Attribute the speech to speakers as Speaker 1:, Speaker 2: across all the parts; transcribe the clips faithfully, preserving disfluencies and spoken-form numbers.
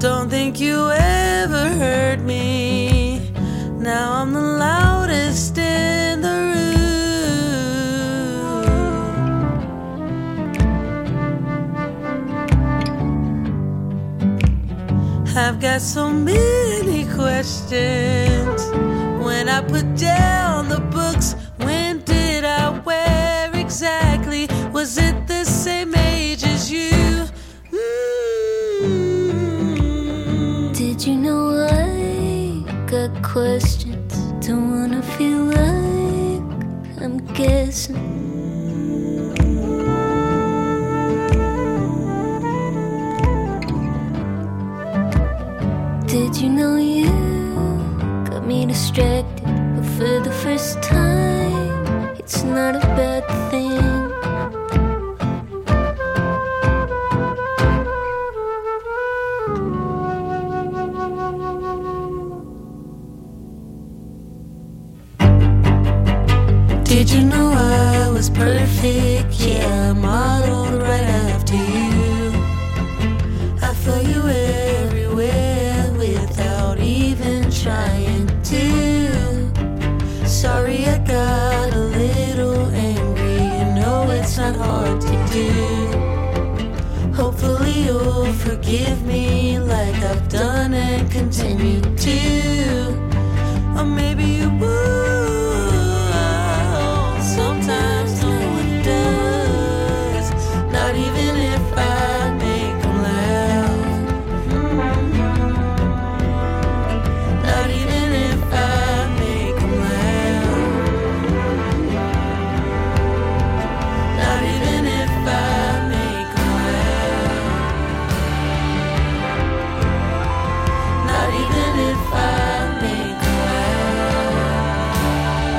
Speaker 1: Don't think you ever heard me. Now I'm the loudest in the room. I've got so many questions. When I put down the books, when did I wear exactly? Was it the same age as you? Mm.
Speaker 2: Did you know I got questions? Don't wanna feel like I'm guessing. Did you know you got me distracted? But for the first time, it's not a bad thing.
Speaker 1: Did you know I was perfect? Yeah, I modeled right after you. I felt you everywhere without even trying to. Sorry I got a little angry. You know it's not hard to do. Hopefully you'll forgive me like I've done and continue to. Or maybe you would. Sometimes no one does. Not even if I make them laugh. Not even if I make them laugh. Not even if I make them laugh. Not even if I make them laugh.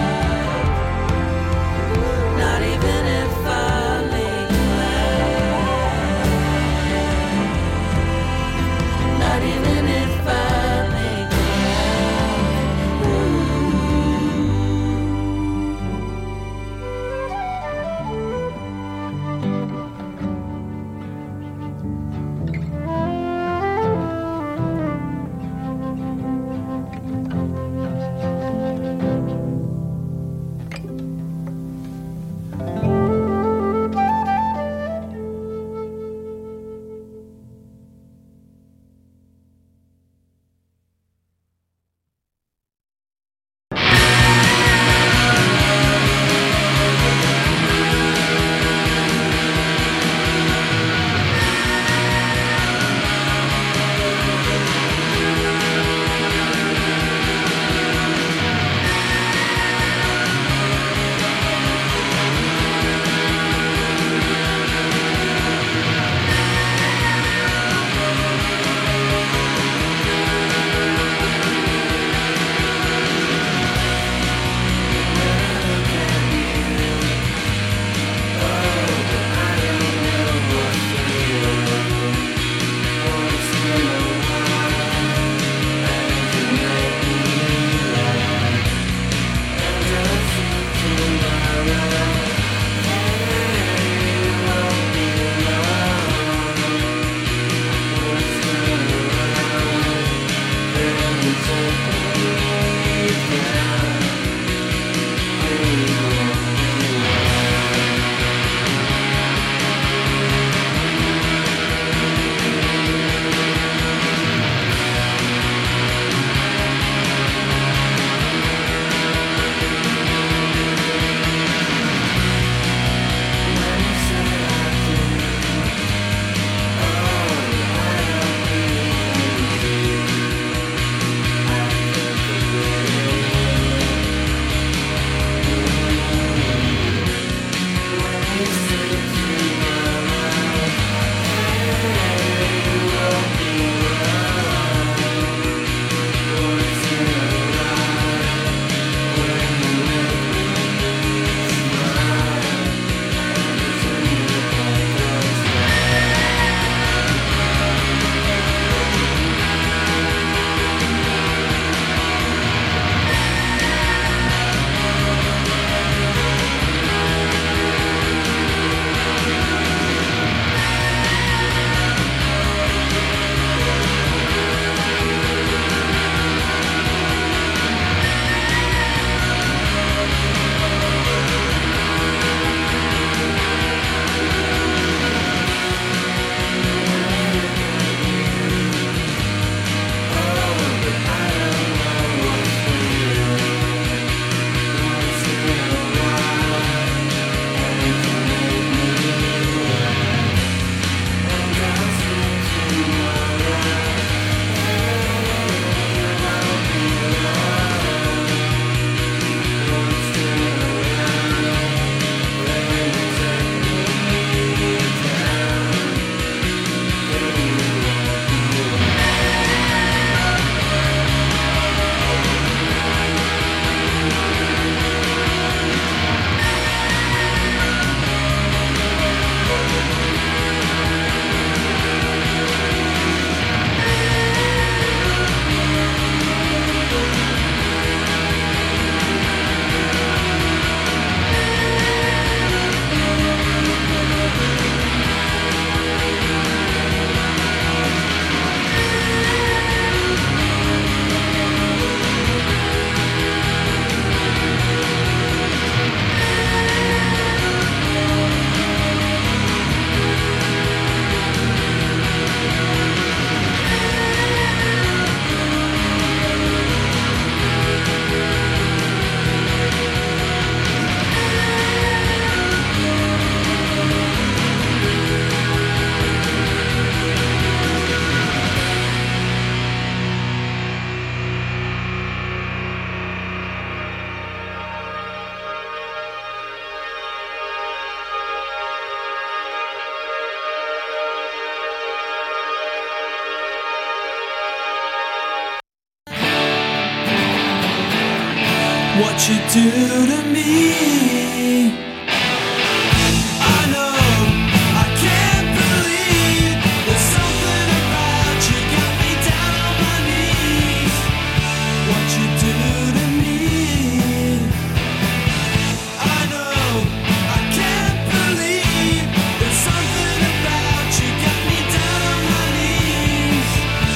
Speaker 1: what you do to me. I know I can't believe there's something about you got me down on my knees. What you do to me. I know I can't believe there's something about you got me down on my knees.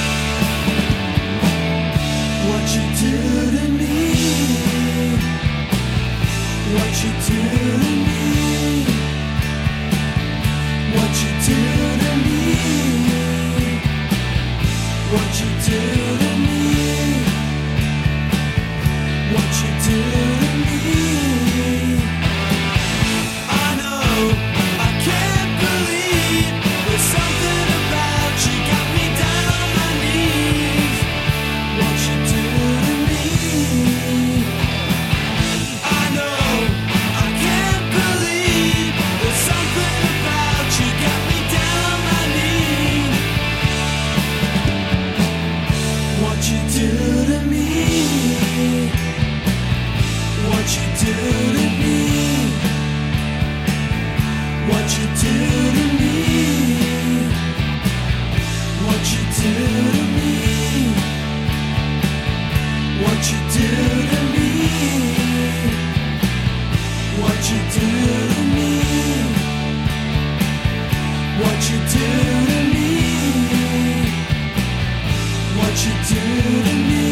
Speaker 1: What you do to me. What you do to me. What you do to me. What you do to me. What you do to me. I know I can't believe there's something about you got me down on my knees. What you do to me. I know I can't believe there's something about you got me down on my knees. What you do to me. What you do to me. What you do to me. What you do to me. What you do to me. What you do to me. What you do to me. What you do to me.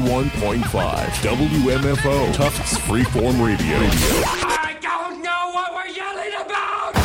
Speaker 3: ninety-one point five W M F O, Tufts Freeform Radio.
Speaker 4: I don't know what we're yelling about!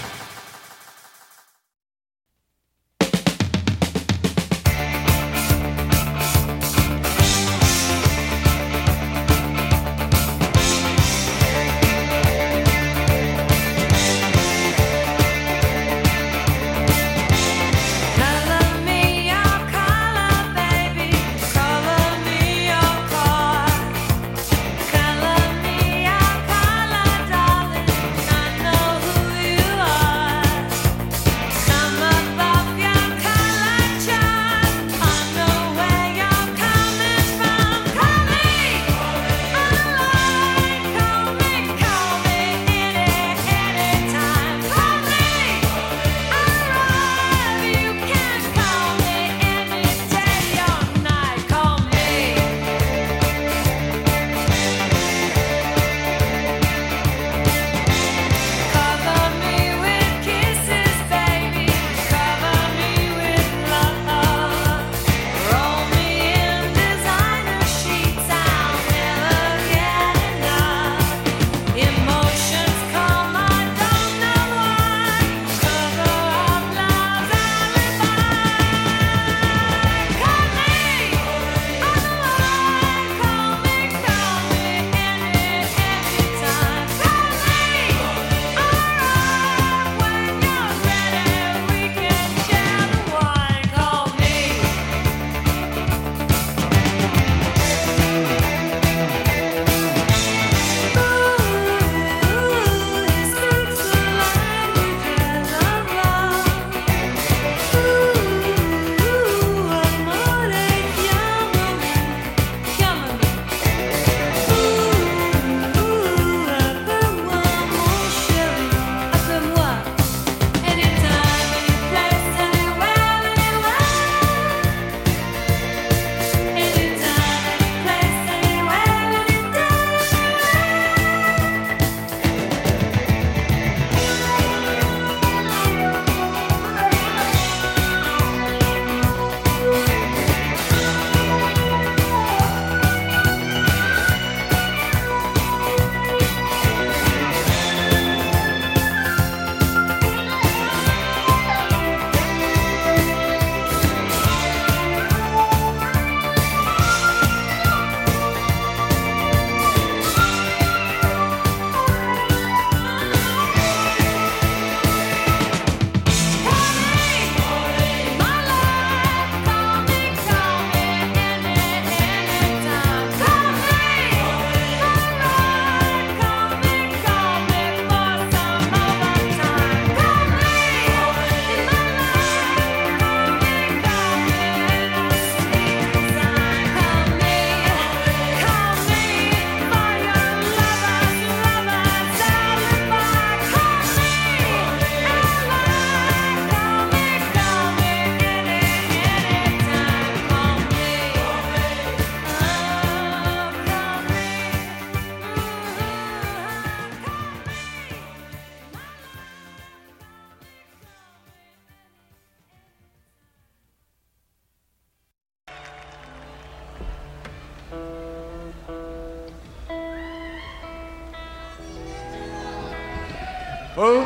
Speaker 5: Who?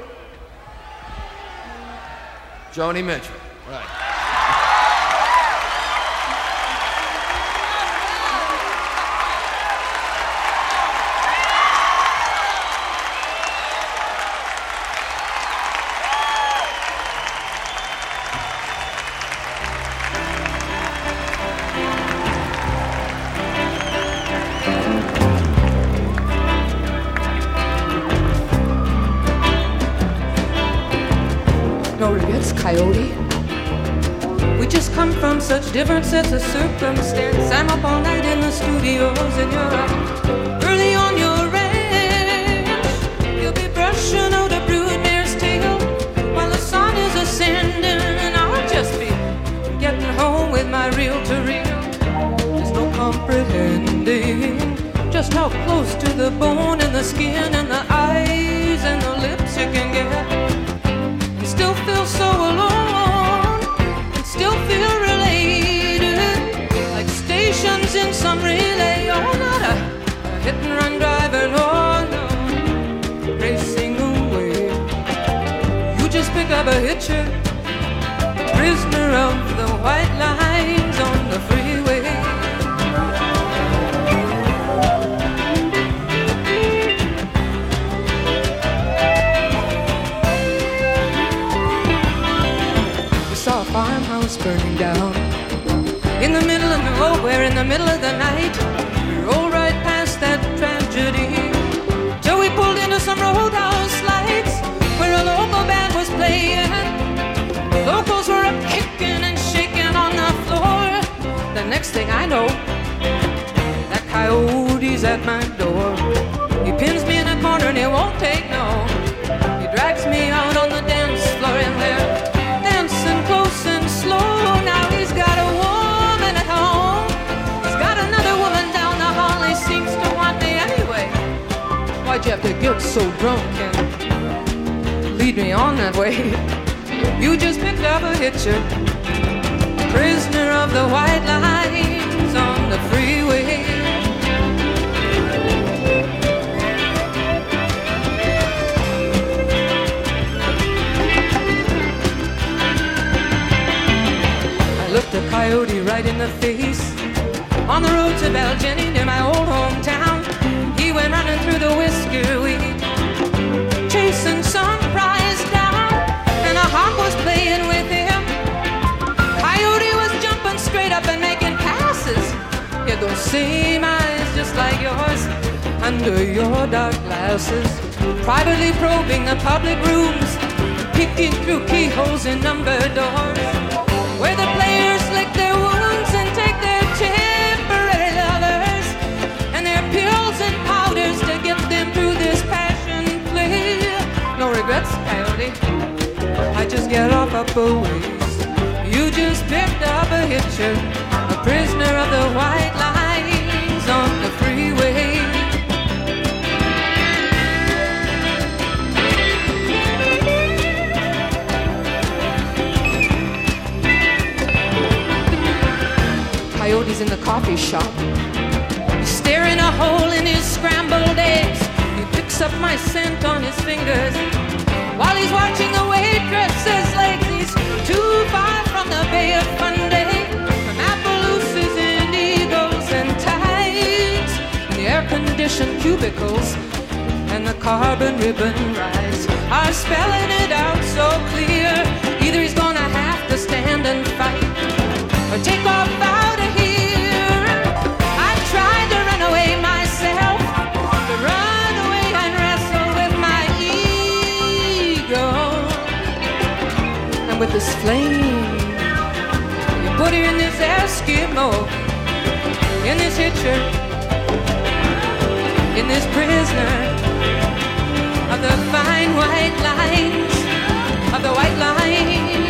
Speaker 5: Joni Mitchell. Right.
Speaker 6: No regrets, Coyote. We just come from such different sets of circumstance. I'm up all night in the studios and you're up early on your ranch. You'll be brushing out a broodmare's tail while the sun is ascending, and I'll just be getting home with my reel-to-reel. There's no comprehending just how close to the bone and the skin and the eyes and the lips you can get. Still feel so alone, and still feel related, like stations in hitcher, prisoner of the white lines on the freeway. We saw a farmhouse burning down in the middle of nowhere, in the middle of the night. We rolled right past that tragedy till we pulled into some roadhouse lights where a local band was playing. Locals were up kicking and shaking on the floor. The next thing I know, that coyote's at my door. He pins me in a corner and he won't take no. He drags me out on the dance floor and they're dancing close and slow. Now he's got a woman at home, he's got another woman down the hall. He seems to want me anyway. Why'd you have to get so drunk and lead me on that way? You just picked up a hitcher, prisoner of the white lines on the freeway. I looked a coyote right in the face on the road to Belgeny near my old hometown. He went running through the whisker weed, chasing some prize down, and a hawk was playing with him. Coyote was jumping straight up and making passes. He had those same eyes just like yours under your dark glasses, privately probing the public rooms, peeking through keyholes in number doors, where the players lick their wounds and take their temporary lovers and their pills and powders to get them through this passion play. No regrets, coyote, I just get off up a ways. You just picked up a hitcher, a prisoner of the white lines on the freeway. Coyote's in the coffee shop, he's staring a hole in his scrambled eggs. He picks up my scent on his fingers while he's watching the waitress's legs. He's too far from the Bay of Fundy, from Appaloosas and Eagles and Tides, and the air-conditioned cubicles and the carbon ribbon rides are spelling it out so clear. Either he's gonna have to stand and fight or take off out of here. I tried to run away myself, to run away and wrestle with my ego. And with this flame, you put her in this Eskimo, in this hitcher, in this prisoner of the fine white lines, of the white lines.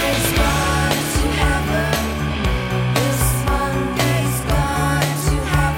Speaker 1: This Monday's gone to heaven.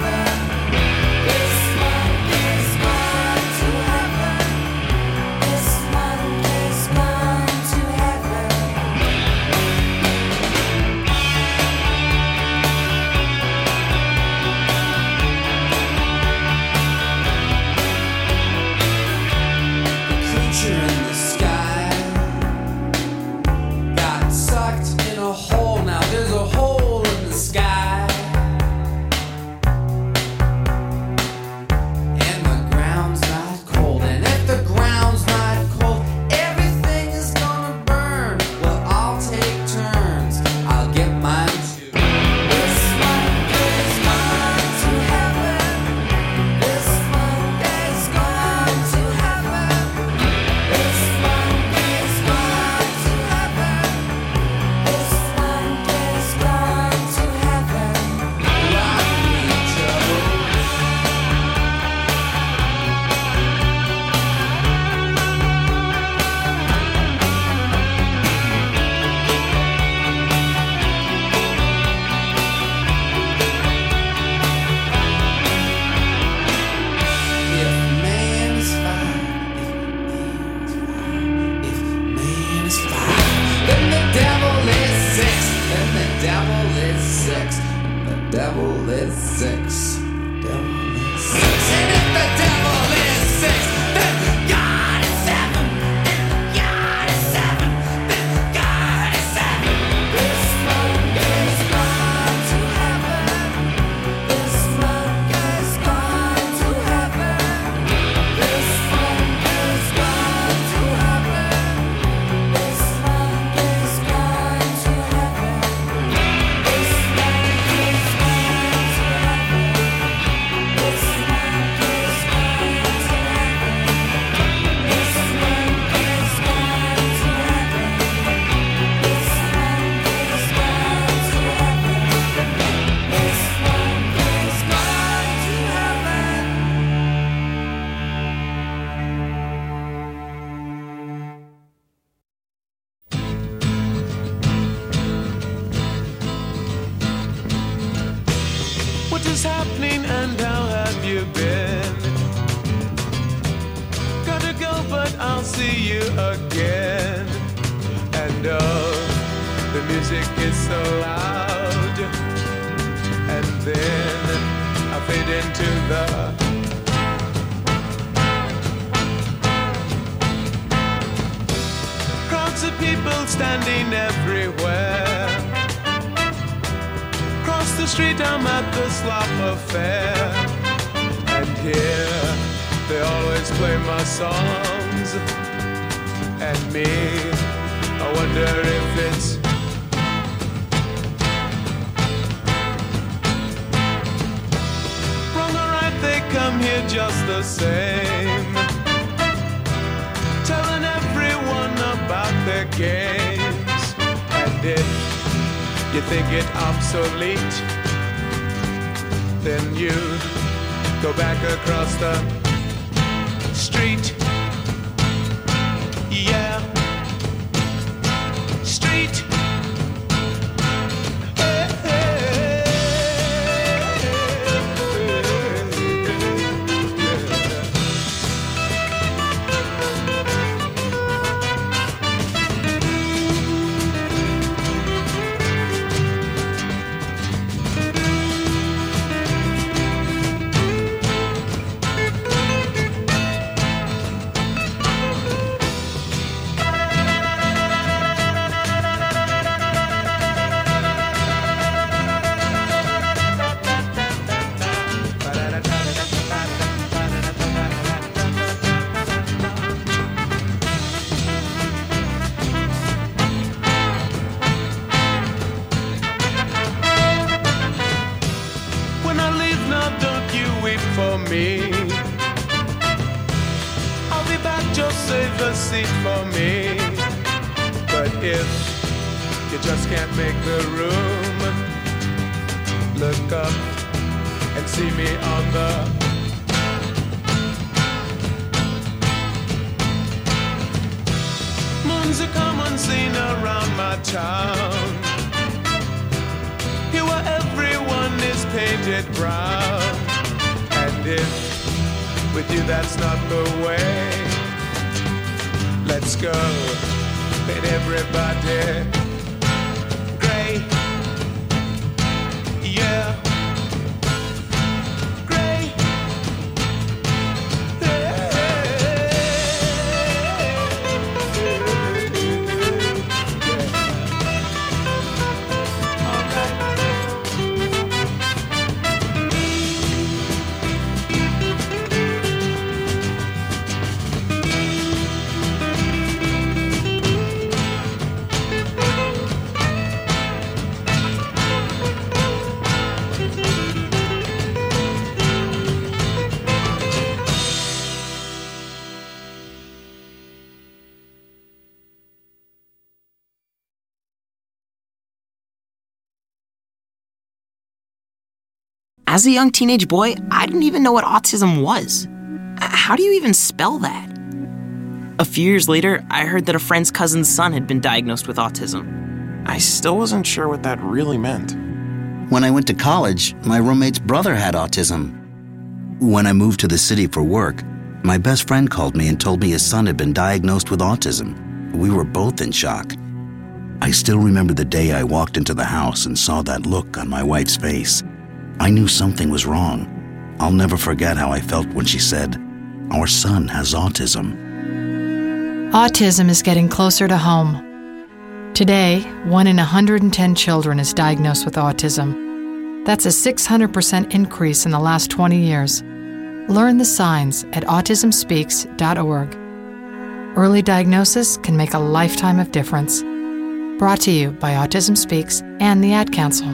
Speaker 7: I'll see you again. And oh, the music is so loud. And then I fade into the crowds of people standing everywhere. Across the street I'm at the Slop Affair. And here they always play my songs. And me, I wonder if it's wrong or right, they come here just the same, telling everyone about their games. And if you think it obsolete, then you go back across the street. Yeah, street. Hey, hey, for me. I'll be back, just save a seat for me. But if you just can't make the room, look up and see me on the moon's a common scene around my town. Here where everyone is painted brown. And if with you that's not the way, let's go, paint everybody gray. Yeah, gray.
Speaker 8: As a young teenage boy, I didn't even know what autism was. How do you even spell that? A few years later, I heard that a friend's cousin's son had been diagnosed with autism.
Speaker 9: I still wasn't sure what that really meant.
Speaker 10: When I went to college, my roommate's brother had autism. When I moved to the city for work, my best friend called me and told me his son had been diagnosed with autism. We were both in shock. I still remember the day I walked into the house and saw that look on my wife's face. I knew something was wrong. I'll never forget how I felt when she said, "Our son has autism."
Speaker 11: Autism is getting closer to home. Today, one in one hundred ten children is diagnosed with autism. That's a six hundred percent increase in the last twenty years. Learn the signs at autism speaks dot org. Early diagnosis can make a lifetime of difference. Brought to you by Autism Speaks and the Ad Council.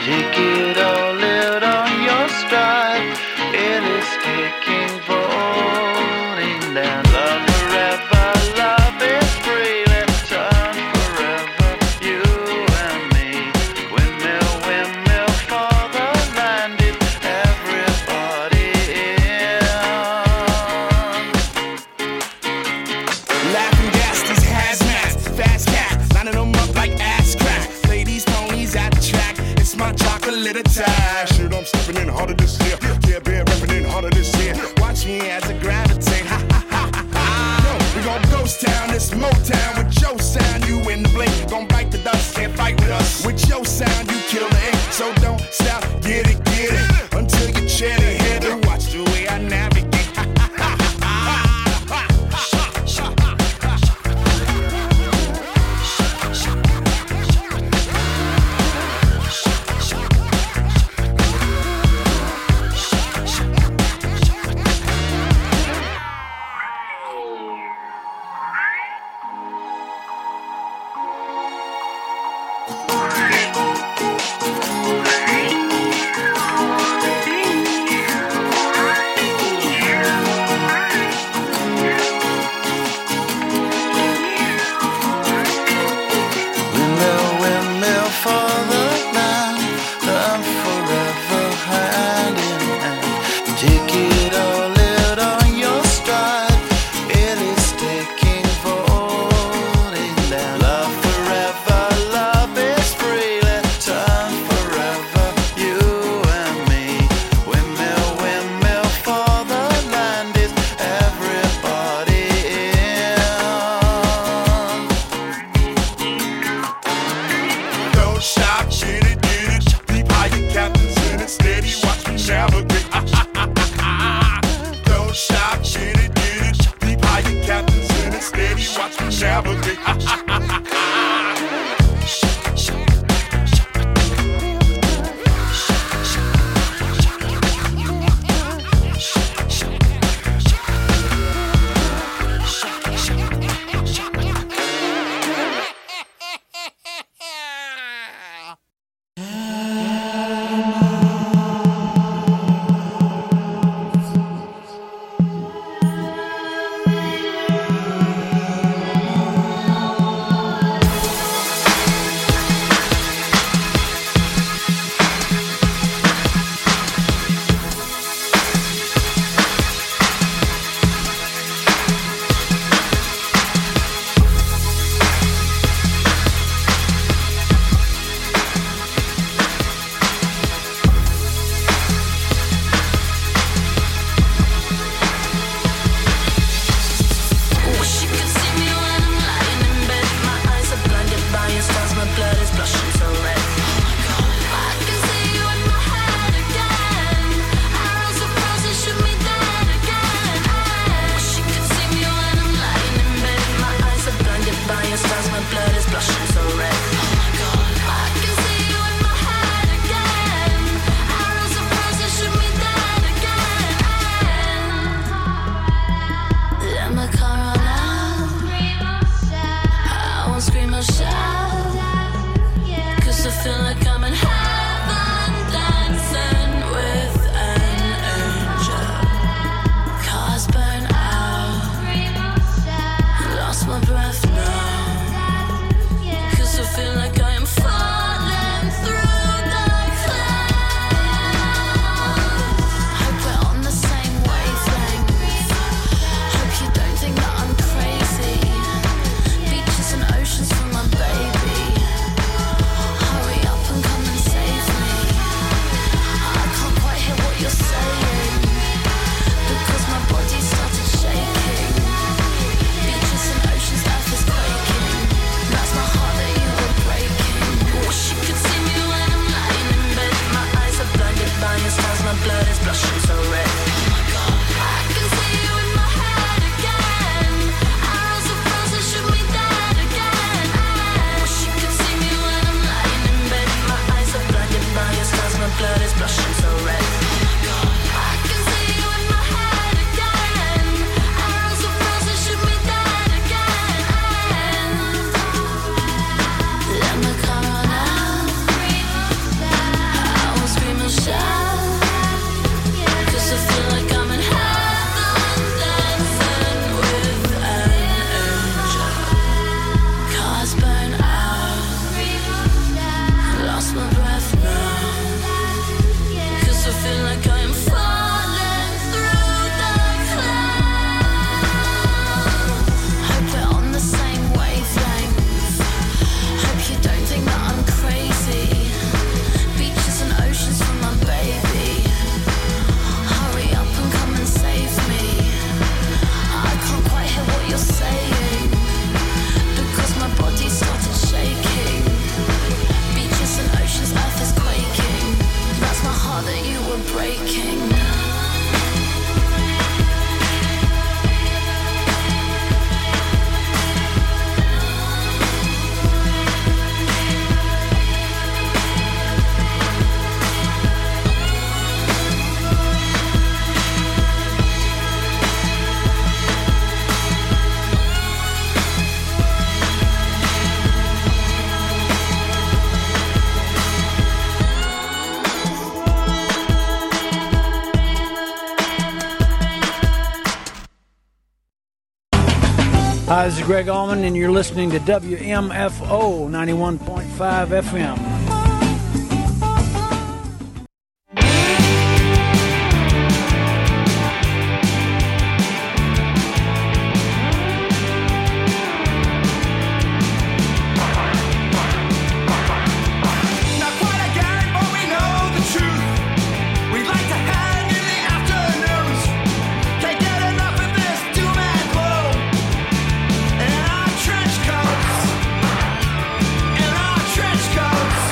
Speaker 7: Take it all out on your stride. It is kicking, falling down. Love forever, love is free. Let's turn forever, you and me. Windmill, windmill for the land. If everybody in.
Speaker 12: Laughing gas, these hazmats, fast cat, lining them up like ass crack. Play these ponies at the track. It's my chocolate attack. Shit, I'm stepping in harder this year. Yeah, bear repping in harder this year. Watch me as I gravitate. Ha ha ha ha ha. Yo, we gon' ghost town, this Motown with your sound. You in the blink, gon' bite the dust, can't fight with us. With your sound, you kill the ink. So don't stop, get it, get it until you chat ahead and watch the way I navigate. Ha ha ha ha ha.
Speaker 1: we're breaking.
Speaker 13: Hi, this is Greg Allman, and you're listening to W M F O ninety-one point five F M.
Speaker 12: Trench coats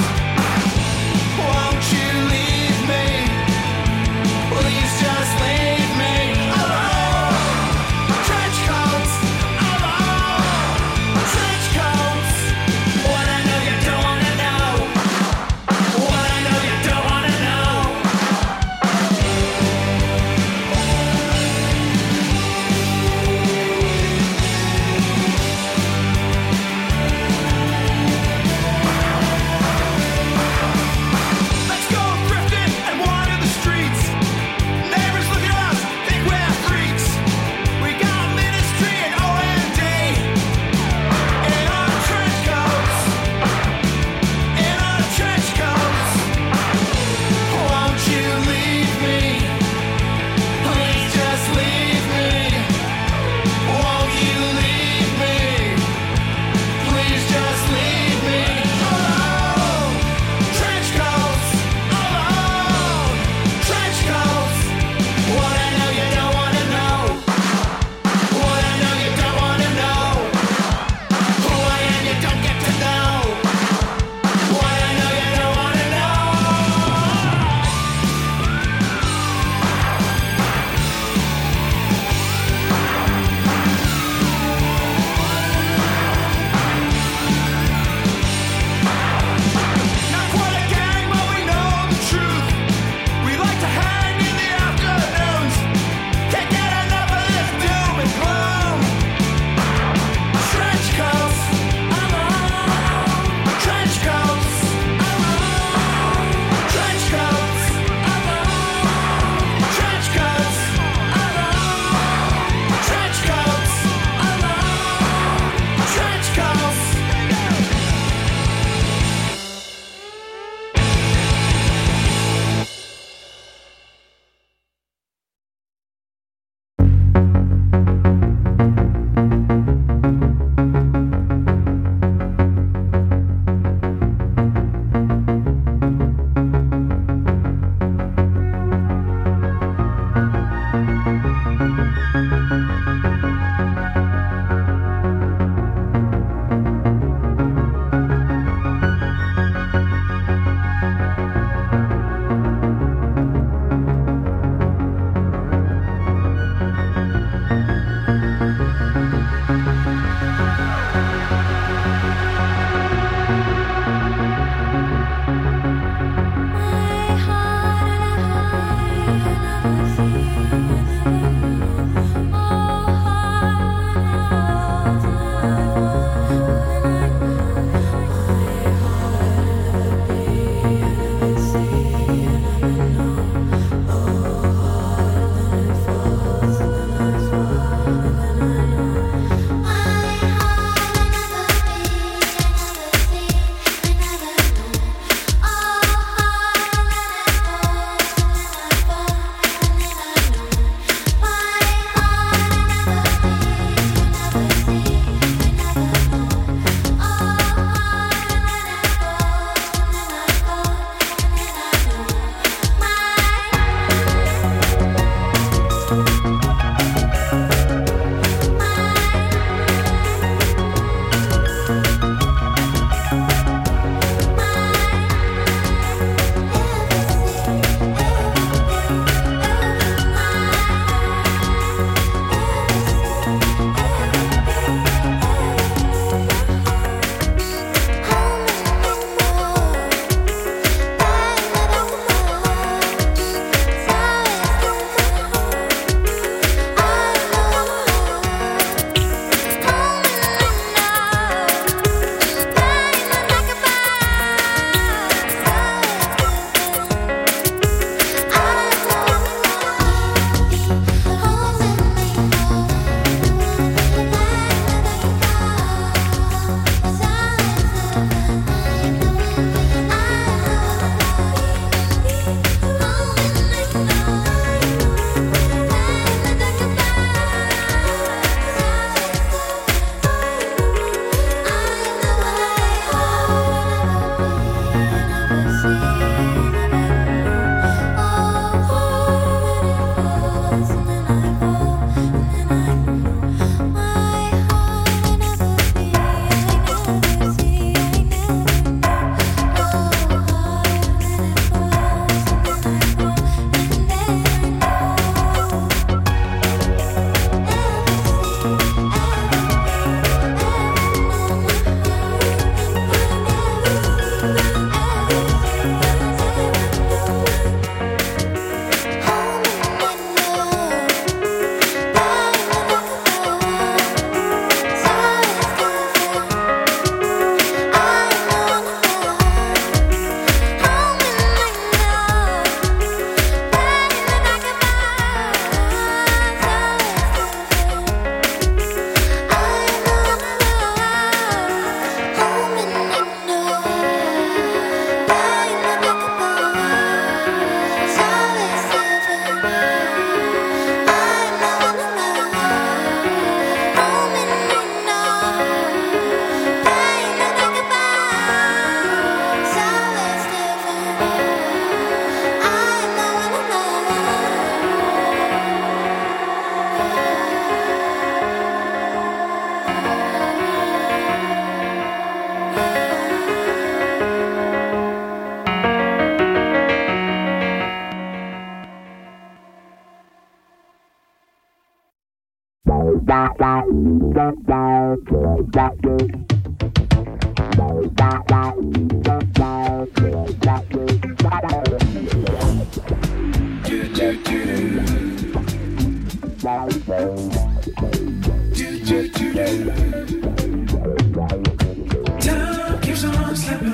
Speaker 14: Time keeps on slipping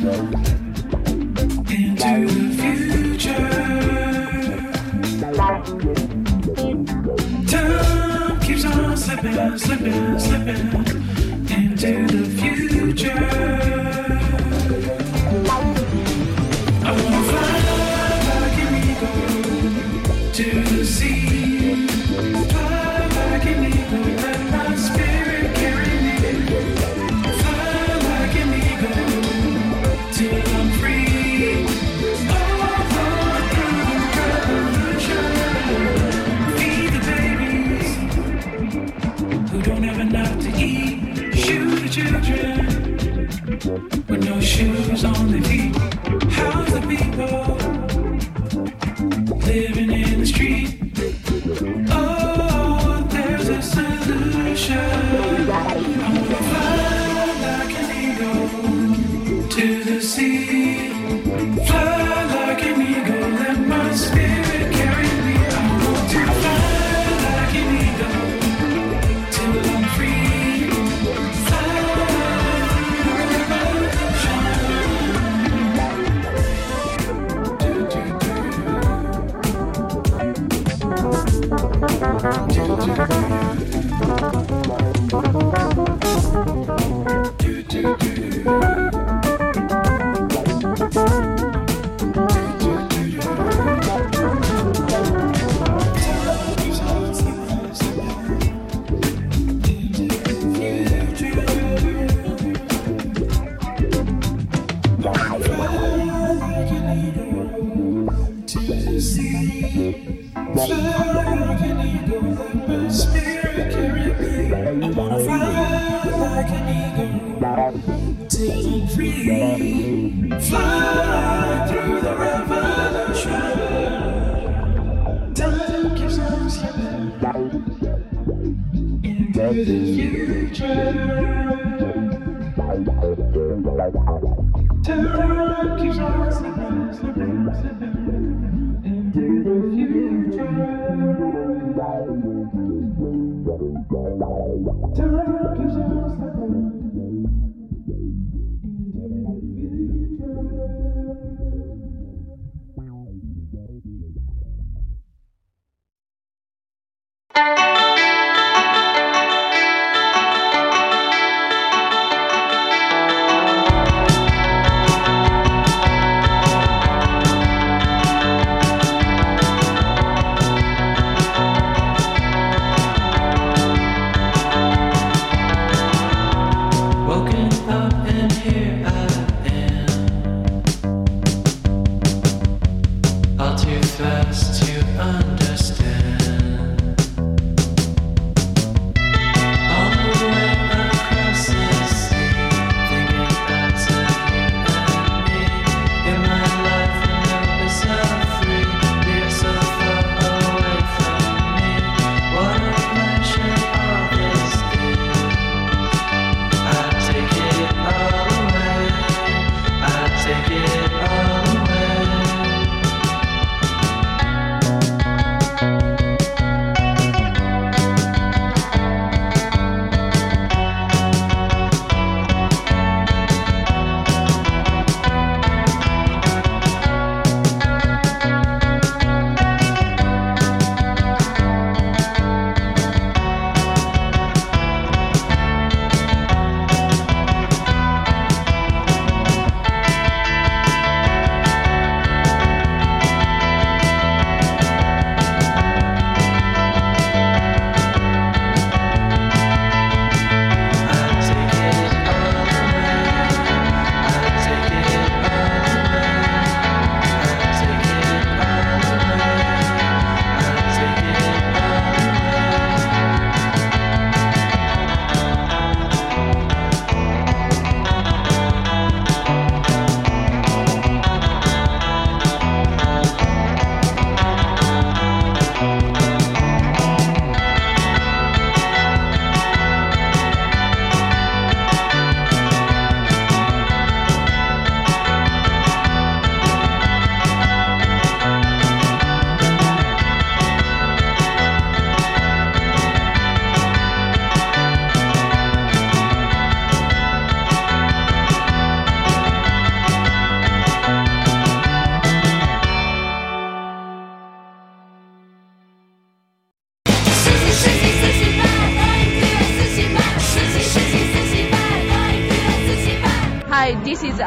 Speaker 14: into the future. Time keeps on slipping, slipping, slipping into the future. I wanna fly like an eagle to the sea. Fly like an eagle, let my spirit carry me. Fly like an eagle till I'm free. Over through revolution. Feed the babies who don't have enough to eat. Shoot the children with no shoes on their feet. How's the people living in the street? Oh, there's a solution. I wanna fly like an eagle to the sea. Fly like an eagle, let my spirit carry me. I want to fly like an eagle till I'm free. Fly through the
Speaker 15: All too fast to understand.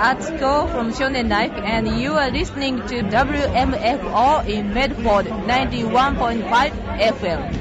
Speaker 15: Atsuko from Shonen Life, and you are listening to W M F O in Medford ninety-one point five F M.